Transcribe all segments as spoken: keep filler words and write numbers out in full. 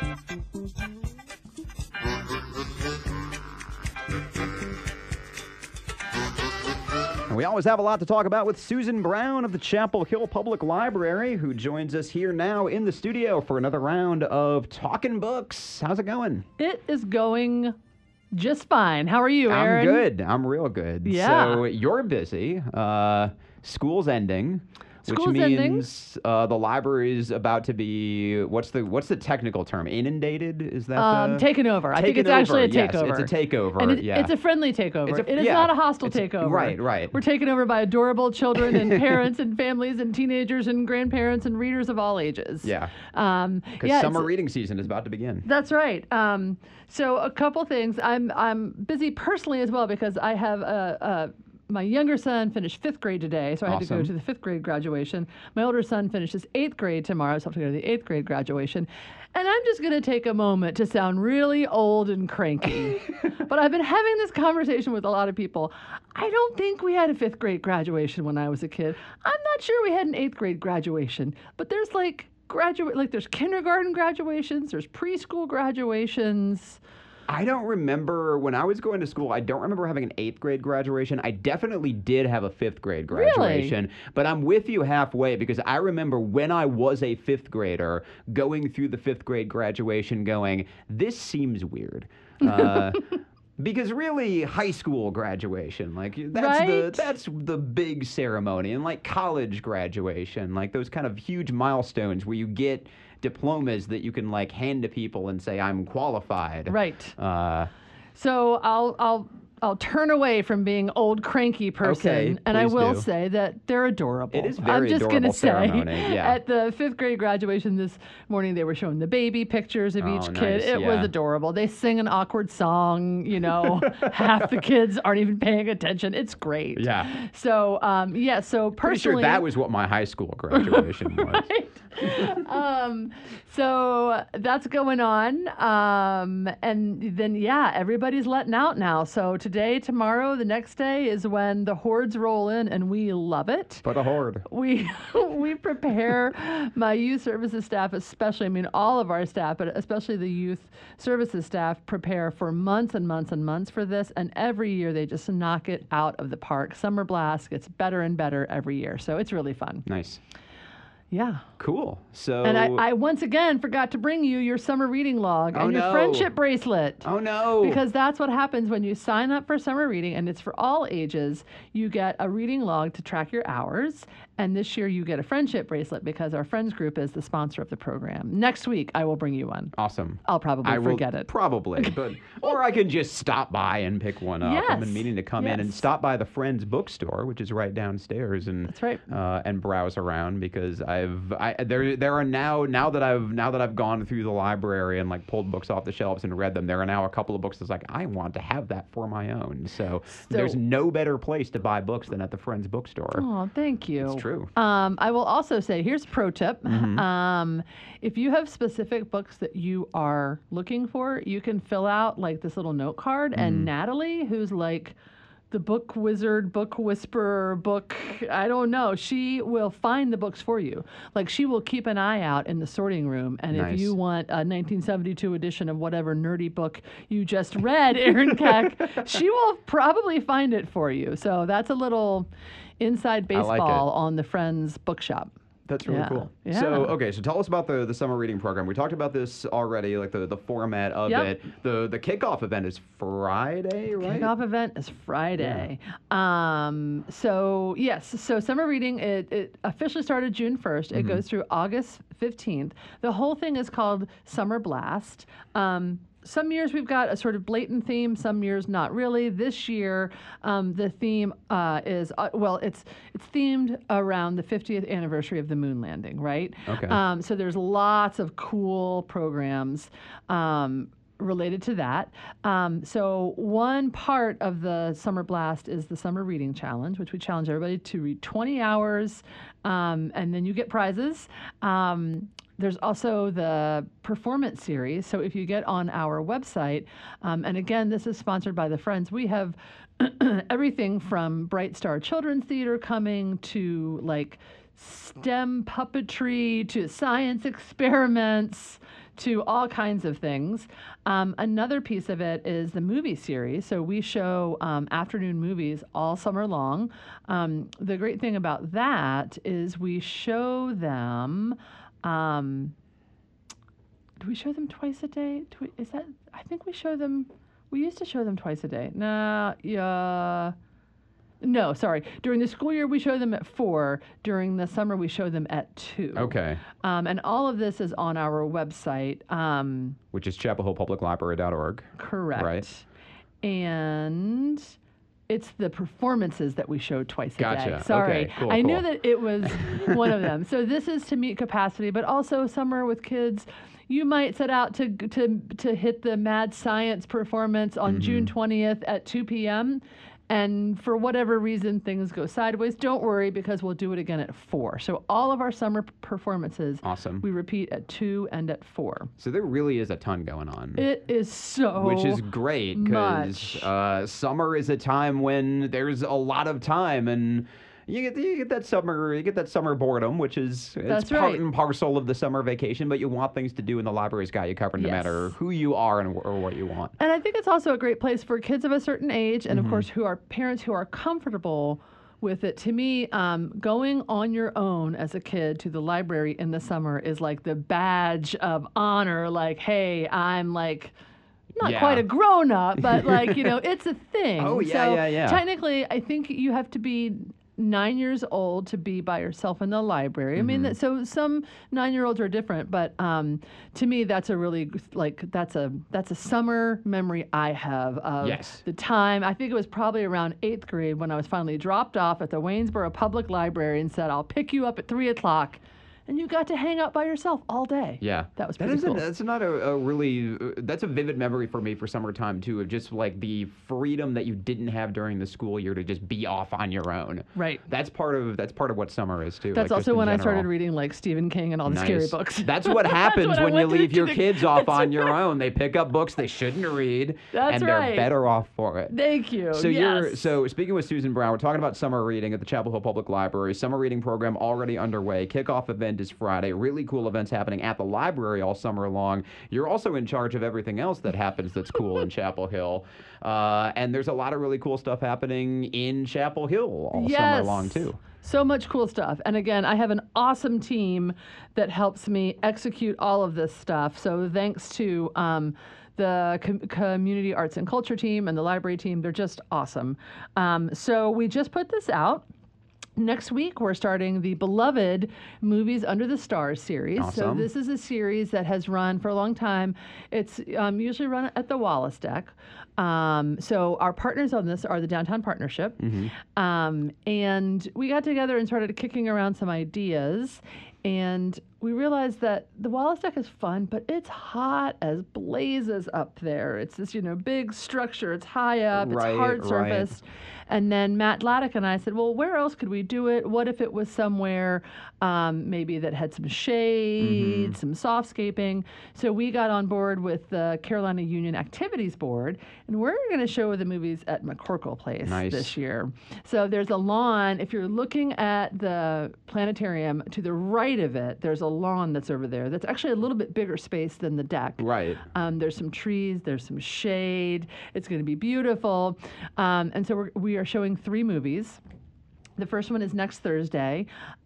And we always have a lot to talk about with Susan Brown of the Chapel Hill Public Library, who joins us here now in the studio for another round of Talking Books. How's it going? It is going just fine. How are you, Aaron? I'm good. I'm real good. Yeah. So you're busy. Uh, school's ending. School's Which ending. means uh, the library is about to be, what's the what's the technical term? Inundated? Is that Um, the... taken over. I think Taken it's actually a over, yes, takeover. it's a takeover, And it, yeah. it's a friendly takeover. It's a- it is yeah. not a hostile It's a- takeover. right, right. We're taken over by adorable children and parents and families and teenagers and grandparents and readers of all ages. Yeah. Um, Because yeah, summer it's- reading season is about to begin. That's right. Um, so a couple things. I'm I'm busy personally as well because I have a. a my younger son finished fifth grade today, so I had to go Awesome. to the fifth grade graduation. My older son finishes eighth grade tomorrow, so I have to go to the eighth grade graduation. And I'm just going to take a moment to sound really old and cranky. But I've been having this conversation with a lot of people. I don't think we had a fifth grade graduation when I was a kid. I'm not sure we had an eighth grade graduation, but there's like graduate, like there's kindergarten graduations, there's preschool graduations. I don't remember, when I was going to school, I don't remember having an eighth grade graduation. I definitely did have a fifth grade graduation. Really? But I'm with you halfway because I remember when I was a fifth grader going through the fifth grade graduation going, this seems weird. Uh, Because really, high school graduation, like that's Right? the that's the big ceremony, and like college graduation, like those kind of huge milestones where you get diplomas that you can like hand to people and say I'm qualified. Right. Uh, So I'll I'll I'll turn away from being old cranky person, Okay, and I please will do. say that they're adorable. It is I'm very just adorable gonna say, ceremony, yeah. at the fifth grade graduation this morning, they were showing the baby pictures of Oh, each kid. nice, It was yeah. adorable. They sing an awkward song. You know, half the kids aren't even paying attention. It's great. Yeah. So um, yeah. So Pretty personally, sure that was what my high school graduation was. um, so that's going on. Um, and then, yeah, everybody's letting out now. So today, tomorrow, the next day is when the hordes roll in, and we love it. But a horde. We we prepare my youth services staff, especially, I mean, all of our staff, but especially the youth services staff, prepare for months and months and months for this. And every year they just knock it out of the park. Summer Blast gets better and better every year. So it's really fun. Nice. Yeah. Cool. So. And I, I once again forgot to bring you your summer reading log Oh, and your no. friendship bracelet. Oh no. Because that's what happens when you sign up for summer reading, and it's for all ages. You get a reading log to track your hours, and this year you get a friendship bracelet because our friends group is the sponsor of the program. Next week, I will bring you one. Awesome. I'll probably I will forget it. Probably, but or I can just stop by and pick one up. I've been Yes, meaning to come in and yes. stop by the Friends bookstore, which is right downstairs, and That's right. uh, and browse around because I've I there there are now now that I've now that I've gone through the library and like pulled books off the shelves and read them, there are now a couple of books that's like I want to have that for my own. So, there's So- no better place to buy books than at the Friends bookstore. Oh, thank you. It's true. Um, I will also say, here's a pro tip. Mm-hmm. Um, if you have specific books that you are looking for, you can fill out like this little note card, Mm-hmm. and Natalie, who's like the book wizard, book whisperer, book, I don't know, she will find the books for you. Like she will keep an eye out in the sorting room, and Nice. if you want a nineteen seventy-two edition of whatever nerdy book you just read, Aaron Keck, she will probably find it for you. So that's a little inside I like baseball it. on the Friends bookshop. That's really Yeah. cool. Yeah. So, okay, so tell us about the, the summer reading program. We talked about this already, like the, the format of Yep. it. The the kickoff event is Friday, right? Kickoff event is Friday. Um, so yes, so summer reading, it, it officially started June first. It goes through August fifteenth. The whole thing is called Summer Blast. Um, some years we've got a sort of blatant theme, some years not really. This year, um, the theme uh, is, uh, well, it's it's themed around the fiftieth anniversary of the moon landing, right? Okay. Um, so there's lots of cool programs um, related to that. Um, so one part of the Summer Blast is the Summer Reading Challenge, which we challenge everybody to read twenty hours, um, and then you get prizes. Um, There's also the performance series. So if you get on our website, um, and again, this is sponsored by the Friends, we have everything from Bright Star Children's Theater coming to like STEM puppetry to science experiments to all kinds of things. Um, another piece of it is the movie series. So we show um, afternoon movies all summer long. Um, the great thing about that is we show them. Um, do we show them twice a day? Do we, is that? I think we show them. We used to show them twice a day. Nah, yeah. No, sorry. During the school year, we show them at four. During the summer, we show them at two. Okay. Um, and all of this is on our website. Um, Which is chapel hill public library dot org. correct. Right. And it's the performances that we show twice a Gotcha. day. Sorry. Okay, cool, I knew cool. that it was one of them. So this is to meet capacity, but also summer with kids. You might set out to to to hit the Mad Science performance on Mm-hmm. June twentieth at two p.m. And for whatever reason things go sideways, don't worry because we'll do it again at four. So all of our summer p- performances, Awesome. we repeat at two and at four. So there really is a ton going on. It is so Which is great because much. uh, summer is a time when there's a lot of time and you get you get that summer you get that summer boredom, which is it's That's part right. and parcel of the summer vacation. But you want things to do, and the library's got you covered, no Yes. matter who you are and wh- or what you want. And I think it's also a great place for kids of a certain age, and Mm-hmm. of course, who are parents who are comfortable with it. To me, um, going on your own as a kid to the library in the summer is like the badge of honor. Like, hey, I'm like. Not Yeah. quite a grown up, but like, you know, it's a thing. Oh, yeah, so yeah, yeah. Technically, I think you have to be nine years old to be by yourself in the library. I mean, that, so some nine-year-olds are different, but um, to me, that's a really like that's a that's a summer memory I have of Yes. the time. I think it was probably around eighth grade when I was finally dropped off at the Waynesboro Public Library and said, "I'll pick you up at three o'clock." And you got to hang out by yourself all day. Yeah, That was that pretty is cool. A, that's not a, a really uh, that's a vivid memory for me for summertime too, of just like the freedom that you didn't have during the school year to just be off on your own. Right. That's part of that's part of what summer is too. That's like, just also in when I general. started reading like Stephen King and all the scary Nice. books. That's what happens when I when you went to leave the your kinderg- kids off That's on your right. own. They pick up books they shouldn't read, That's and they're right. better off for it. Thank you. So yes. you're so speaking with Susan Brown, we're talking about summer reading at the Chapel Hill Public Library. Summer reading program already underway. Kickoff event is Friday. Really cool events happening at the library all summer long. You're also in charge of everything else that happens that's cool in Chapel Hill, uh, and there's a lot of really cool stuff happening in Chapel Hill all yes. summer long too. So much cool stuff. And again, I have an awesome team that helps me execute all of this stuff. So thanks to um, the com- community arts and culture team and the library team. They're just awesome. Um, so we just put this out. Next week, we're starting the beloved Movies Under the Stars series. So Awesome. this is a series that has run for a long time. It's um, usually run at the Wallace Deck. Um, so our partners on this are the Downtown Partnership. Um, and we got together and started kicking around some ideas. And we realized that the Wallace Deck is fun, but it's hot as blazes up there. It's this, you know, big structure. It's high up. Right, it's hard right. surfaced. And then Matt Laddick and I said, well, where else could we do it? What if it was somewhere um, maybe that had some shade, some softscaping? So we got on board with the Carolina Union Activities Board, and we're going to show the movies at McCorkle Place Nice. this year. So there's a lawn. If you're looking at the planetarium, to the right of it, there's a lawn that's over there. That's actually a little bit bigger space than the deck. Right. Um, there's some trees, there's some shade. It's going to be beautiful. Um, and so we're, we are showing three movies. The first one is next Thursday.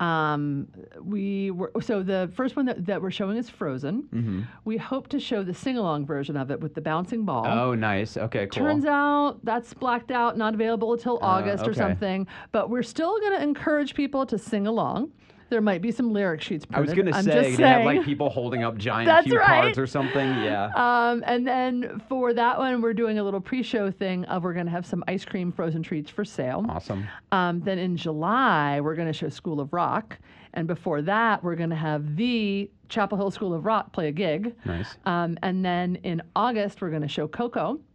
Um, we were, so the first one that, that we're showing is Frozen. Mm-hmm. We hope to show the sing-along version of it with the bouncing ball. Oh, nice. Okay, cool. Turns out that's blacked out, not available until August or okay. something. But we're still going to encourage people to sing along. There might be some lyric sheets I was printed. gonna I'm say just to have saying. like people holding up giant That's cue right. cards or something. Yeah. Um, and then for that one, we're doing a little pre-show thing of we're going to have some ice cream frozen treats for sale. Awesome. Um, then in July, we're going to show School of Rock. And before that, we're going to have the Chapel Hill School of Rock play a gig. Nice. Um, and then in August, we're going to show Coco.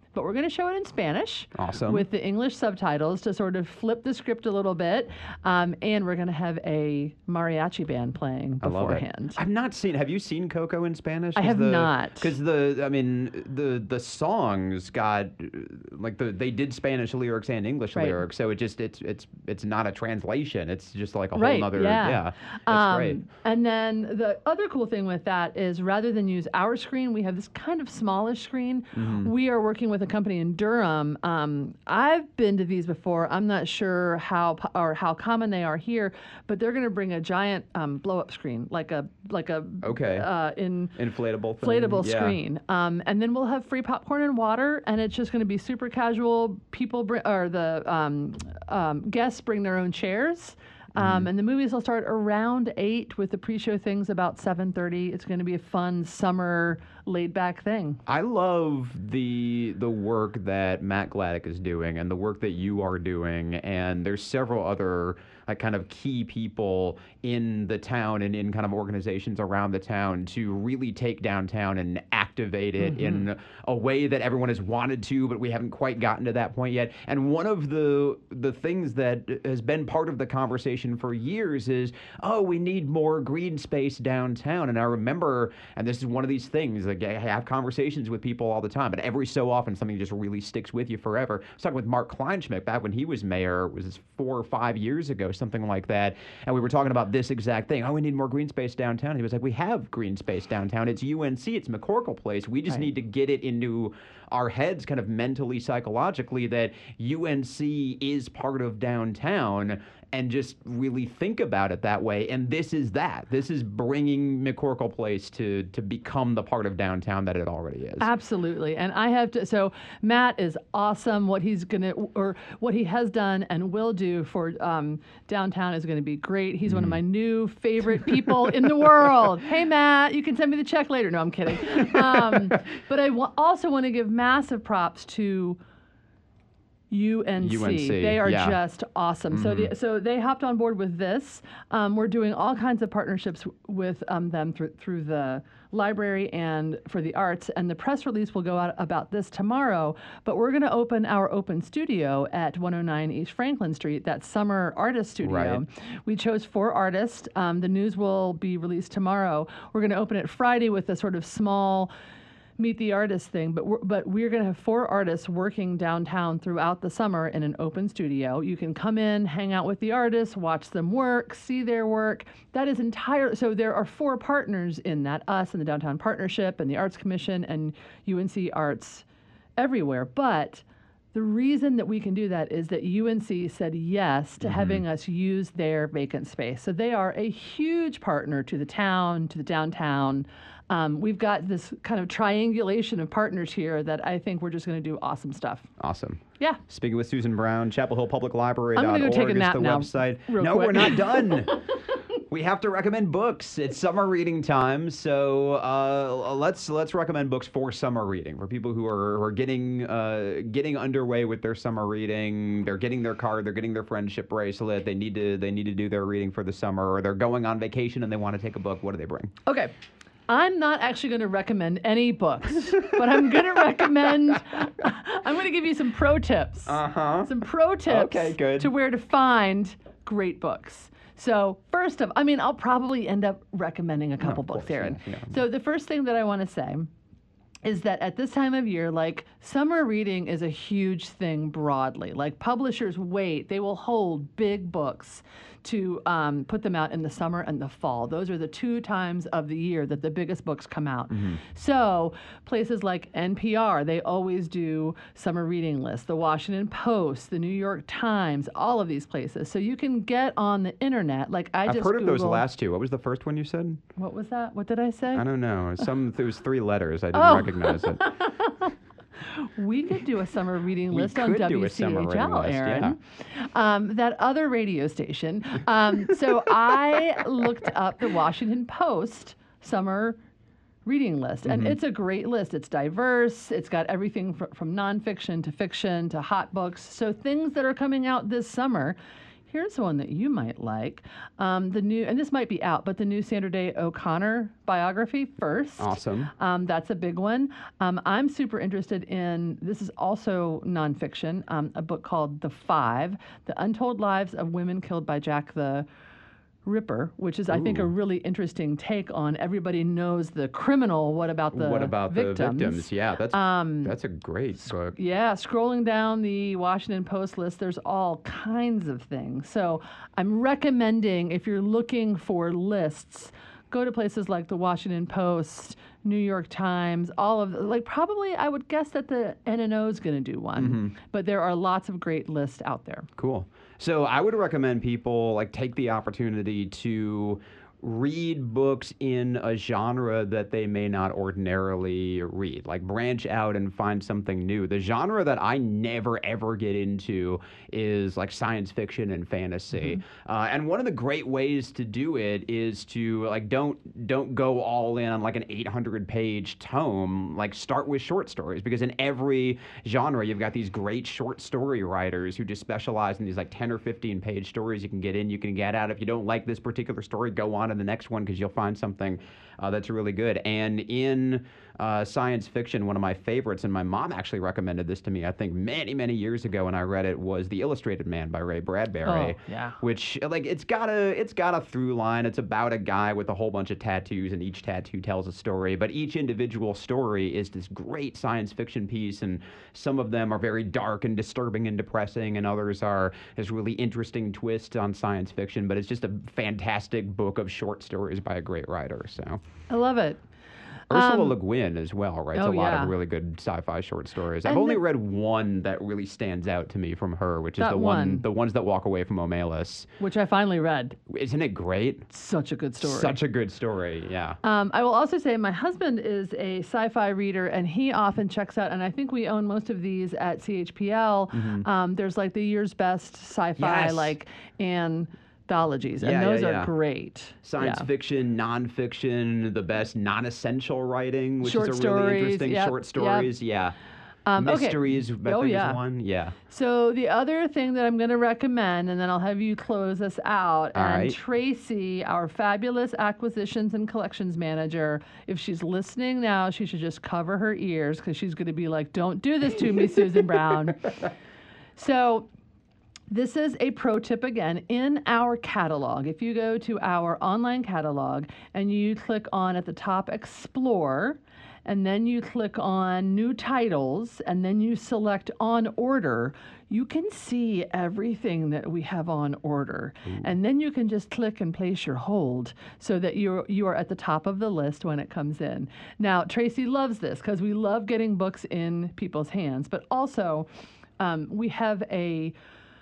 but we're going to show it in Spanish. Awesome. With the English subtitles to sort of flip the script a little bit. Um, and we're going to have a mariachi band playing beforehand. I love it. I've not seen, have you seen Coco in Spanish? I have the, not. Because the, I mean, the the songs got, like, the they did Spanish lyrics and English right. lyrics, so it just, it's it's it's not a translation. It's just like a whole right, nother, yeah. yeah, that's um, great. And then the other cool thing with that is rather than use our screen, we have this kind of smallish screen. Mm-hmm. We are working with a company in Durham. Um, I've been to these before. I'm not sure how or how common they are here, but they're going to bring a giant um, blow-up screen, like a like a okay uh, in inflatable thing. inflatable yeah. screen, um, and then we'll have free popcorn and water, and it's just going to be super casual. People bring or the um, um, guests bring their own chairs. Um, mm-hmm. And the movies will start around eight with the pre-show things about seven thirty. It's going to be a fun summer laid-back thing. I love the the work that Matt Gladdick is doing and the work that you are doing. And there's several other like kind of key people in the town and in kind of organizations around the town to really take downtown and activate it mm-hmm. in a way that everyone has wanted to, but we haven't quite gotten to that point yet. And one of the the things that has been part of the conversation for years is, oh, we need more green space downtown. And I remember, and this is one of these things, like I have conversations with people all the time, but every so often something just really sticks with you forever. I was talking with Mark Kleinschmidt back when he was mayor, it was four or five years ago, something like that. And we were talking about this exact thing. Oh, we need more green space downtown. He was like, we have green space downtown. It's U N C. It's McCorkle Place. We just right. need to get it into our heads kind of mentally, psychologically that U N C is part of downtown and just really think about it that way. And this is that. This is bringing McCorkle Place to to become the part of downtown that it already is. Absolutely. And I have to, so Matt is awesome. What he's going to, or what he has done and will do for um, downtown is going to be great. He's mm. one of my new favorite people in the world. Hey, Matt, you can send me the check later. No, I'm kidding. Um, but I w- also want to give massive props to U N C. U N C, they are yeah. just awesome. Mm-hmm. So, the, so they hopped on board with this. Um, we're doing all kinds of partnerships w- with um, them through through the library and for the arts. And the press release will go out about this tomorrow. But we're going to open our open studio at one oh nine East Franklin Street, that summer artist studio. Right. We chose four artists. Um, the news will be released tomorrow. We're going to open it Friday with a sort of small meet the artist thing, but we're, but we're going to have four artists working downtown throughout the summer in an open studio. You can come in, hang out with the artists, watch them work, see their work. That is entire. So there are four partners in that: us and the Downtown Partnership and the Arts Commission and U N C Arts everywhere. But the reason that we can do that is that U N C said yes to mm-hmm. having us use their vacant space. So they are a huge partner to the town, to the downtown. Um, we've got this kind of triangulation of partners here that I think we're just going to do awesome stuff. Awesome. Yeah. Speaking with Susan Brown, Chapel Hill Public Library I'm dot org go take a nap is the now, website. Real no, quick. We're not done. We have to recommend books. It's summer reading time, so uh, let's let's recommend books for summer reading for people who are, who are getting uh, getting underway with their summer reading. They're getting their card. They're getting their friendship bracelet. They need to they need to do their reading for the summer, or they're going on vacation and they want to take a book. What do they bring? Okay. I'm not actually going to recommend any books, but I'm going to recommend, I'm going to give you some pro tips. Uh-huh. Some pro tips okay, good. to where to find great books. So first of, I mean, I'll probably end up recommending a couple no, books, course, Aaron. Yeah, yeah. So the first thing that I want to say is that at this time of year, like, summer reading is a huge thing broadly. Like, publishers wait, they will hold big books to um, put them out in the summer and the fall. Those are the two times of the year that the biggest books come out. Mm-hmm. So places like N P R, they always do summer reading lists. The Washington Post, the New York Times, all of these places. So you can get on the internet. Like I I've just heard of those Googled, last two. What was the first one you said? What was that? What did I say? I don't know. Some there was three letters. I didn't oh. recognize it. We could do a summer reading we list on W C H L, Aaron. Yeah. Um, that other radio station. Um, so I looked up the Washington Post summer reading list, and mm-hmm. it's a great list. It's diverse. It's got everything fr- from nonfiction to fiction to hot books. So things that are coming out this summer. here's one that you might like. Um, the new, and this might be out, but the new Sandra Day O'Connor biography, First. Awesome. Um, that's a big one. Um, I'm super interested in, this is also nonfiction, um, a book called The Five, The Untold Lives of Women Killed by Jack the Ripper, which is, I think, a Ooh. really interesting take on everybody knows the criminal. What about the What about victims? the victims? Yeah, that's Um, that's a great book. Yeah, scrolling down the Washington Post list, there's all kinds of things. So I'm recommending, if you're looking for lists, go to places like the Washington Post, New York Times, all of the, like probably I would guess that the N N O is going to do one, Mm-hmm. but there are lots of great lists out there. Cool. So I would recommend people like take the opportunity to read books in a genre that they may not ordinarily read. Like branch out and find something new. The genre that I never ever get into is like science fiction and fantasy. Mm-hmm. Uh, and one of the great ways to do it is to like don't don't go all in on like an eight hundred page tome. Like start with short stories, because in every genre you've got these great short story writers who just specialize in these like ten or fifteen page stories you can get in, you can get out. If you don't like this particular story, go on to the next one, because you'll find something uh, that's really good. And in uh, science fiction, one of my favorites, and my mom actually recommended this to me, I think many, many years ago when I read it, was The Illustrated Man by Ray Bradbury. Oh, yeah. Which, like, it's got a it's got a through line. It's about a guy with a whole bunch of tattoos, and each tattoo tells a story. But each individual story is this great science fiction piece, and some of them are very dark and disturbing and depressing, and others are this really interesting twist on science fiction. But it's just a fantastic book of short stories by a great writer. So I love it. Ursula Um, Le Guin as well writes oh, a lot yeah. of really good sci-fi short stories. I've And only the- read one that really stands out to me from her, which is That the one, one. the ones that walk away from Omelas. Which I finally read. Isn't it great? Such a good story. Such a good story, yeah. Um, I will also say my husband is a sci-fi reader, and he often checks out, and I think we own most of these at C H P L. Um, there's like the year's best sci-fi, Yes. like anthologies, and Yeah, those yeah, are yeah. great. Science Yeah. fiction, nonfiction, the best non-essential writing, which Short is a really stories, interesting yep, short yep. stories, yeah. Um, okay. Mysteries, I Oh, think yeah. is one, yeah. So the other thing that I'm going to recommend, and then I'll have you close us out, All and right. Tracy, our fabulous acquisitions and collections manager, if she's listening now, she should just cover her ears, because she's going to be like, don't do this to me, Susan Brown. So this is a pro tip again. In our catalog, if you go to our online catalog and you click on at the top Explore, and then you click on New Titles, and then you select On Order, you can see everything that we have on order. And then you can just click and place your hold so that you're, you are at the top of the list when it comes in. Now, Tracy loves this because we love getting books in people's hands, but also um, we have a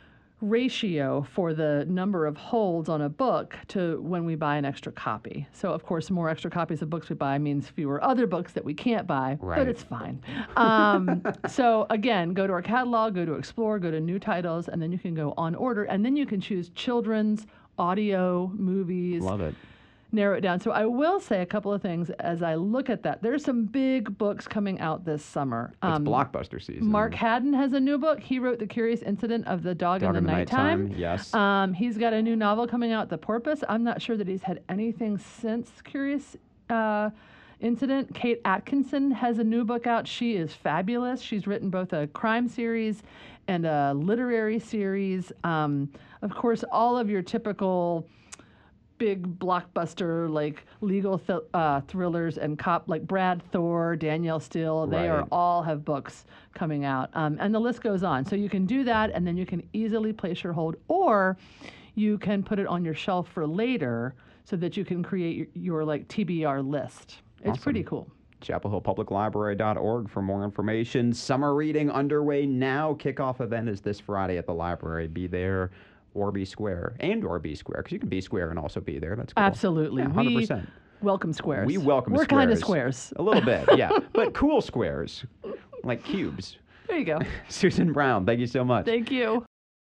ratio for the number of holds on a book to when we buy an extra copy. So, of course, more extra copies of books we buy means fewer other books that we can't buy, Right. but it's fine. Um, so, again, go to our catalog, go to Explore, go to New Titles, and then you can go On Order, and then you can choose children's, audio, movies. Love it. Narrow it down. So I will say a couple of things as I look at that. There's some big books coming out this summer. It's blockbuster season. Mark Haddon has a new book. He wrote The Curious Incident of the Dog, Dog in the, Nighttime. yes. Um, he's got a new novel coming out, The Porpoise. I'm not sure that he's had anything since Curious uh, Incident. Kate Atkinson has a new book out. She is fabulous. She's written both a crime series and a literary series. Um, of course, all of your typical big blockbuster like legal th- uh, thrillers and cop like Brad Thor, Danielle Steele, they are Right. all have books coming out. Um, and the list goes on. So you can do that, and then you can easily place your hold, or you can put it on your shelf for later so that you can create your, your like T B R list. It's Awesome. pretty cool. chapel hill public library dot org for more information. Summer reading underway now. Kickoff event is this Friday at the library. Be there or be square, and or be square, because you can be square and also be there. That's cool. Absolutely. Yeah, We one hundred percent. welcome squares. We welcome We're squares. kind of squares. A little bit, yeah. But cool squares, like cubes. There you go. Susan Brown, thank you so much. Thank you.